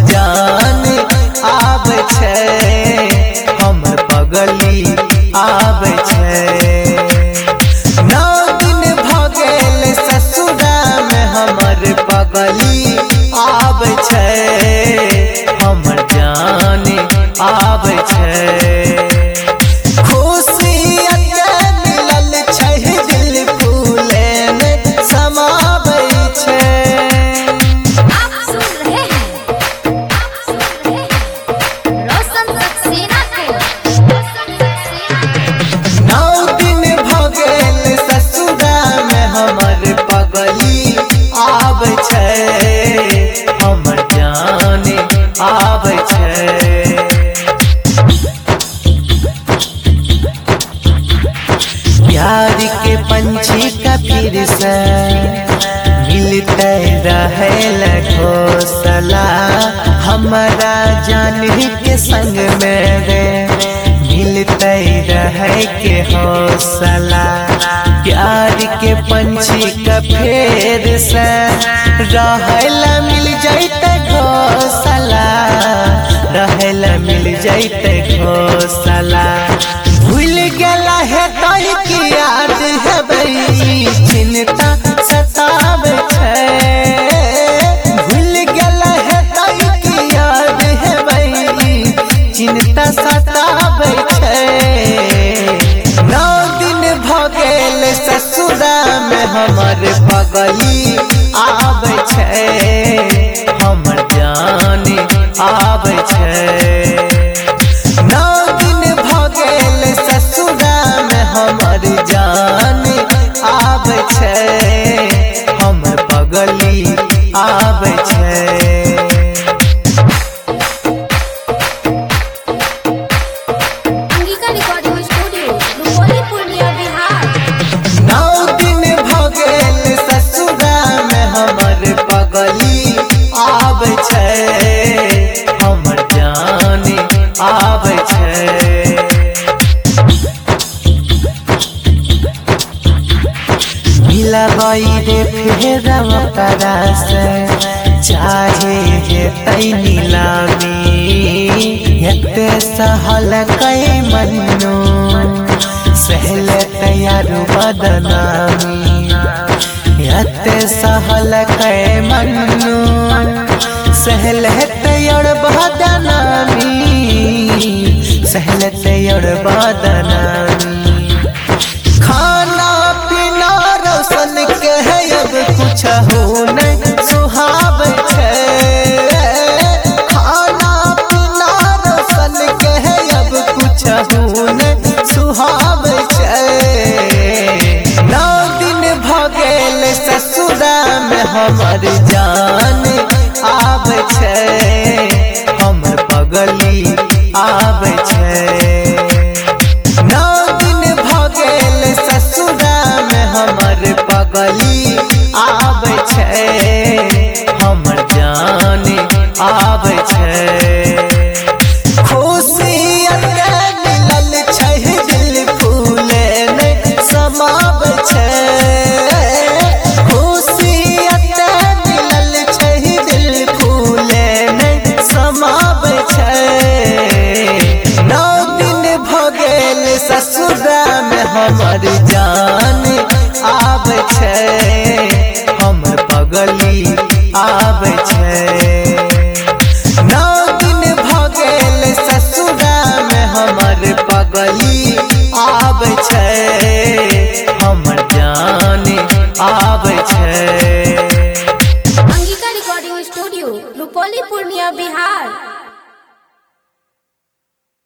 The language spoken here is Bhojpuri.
जान आबै छै, हमर पगली आबै छै। 9 दिन भ गेल ससुरा में हमर पगली आबै छै, हमर जान आबै छै। खुशी मिलल छै दिल फूले में समाबै छै। आप सुन रहे हैं रोशन सक्सेना को। 9 दिन भ गेल ससुरा में हमर पगली आबै छै, हमर जान आबै छै। प्यार के पंछी का फिर से मिलते रहे घोंसला, हमारा जान के संग में रे मिलते रहे के हौसला। प्यार के पंछी का फिर से रहेला मिल जाते घोंसला, रहेला मिल जाते घोंसला। भूल गेला है तोई की याद है बई, चिंता सताबै छै। भूल गेला है तोई की याद है बई, चिंता सताबै छै। 9 दिन भ गेल ससुरा में हमर पगली आबै छै, हमर जान आबै छै। 9 दिन भ गेल ससुरा में हमर जान आबै छै, हमर पगली आबै छै। Angika recording studio Rupauli Purnia Bihar. 9 दिन भ गेल ससुरा में हमर पगली आबै छै, हमर जान आबै छै। मिलबै रे फेर ओकरा से चाहे हेतै नीलामी, एते सहल कै मन्नू सहल तैयार बदनामी। एते सहल कै मन्नू सहल तैयार बदनामी, सहल तैयार बदनामी। खाना पीना रोशन के है अब कुछ हो नहीं सुहाबै छै, खाना पीना रोशन के है अब कुछ हो नहीं सुहाबै छै। 9 दिन भ गेल ससुरा में हमर जान आबै छै, हमर पगली आबै छै। 9 दिन भ गेल ससुरा में हमर पगली आबै छै, हमर जान आबै छै। खुशी मिलल छै दिल फूले में समाबै छै। खुशी मिलल छै दिल फूले में समाबै छै। 9 दिन भ गेल ससुरा में हमर जान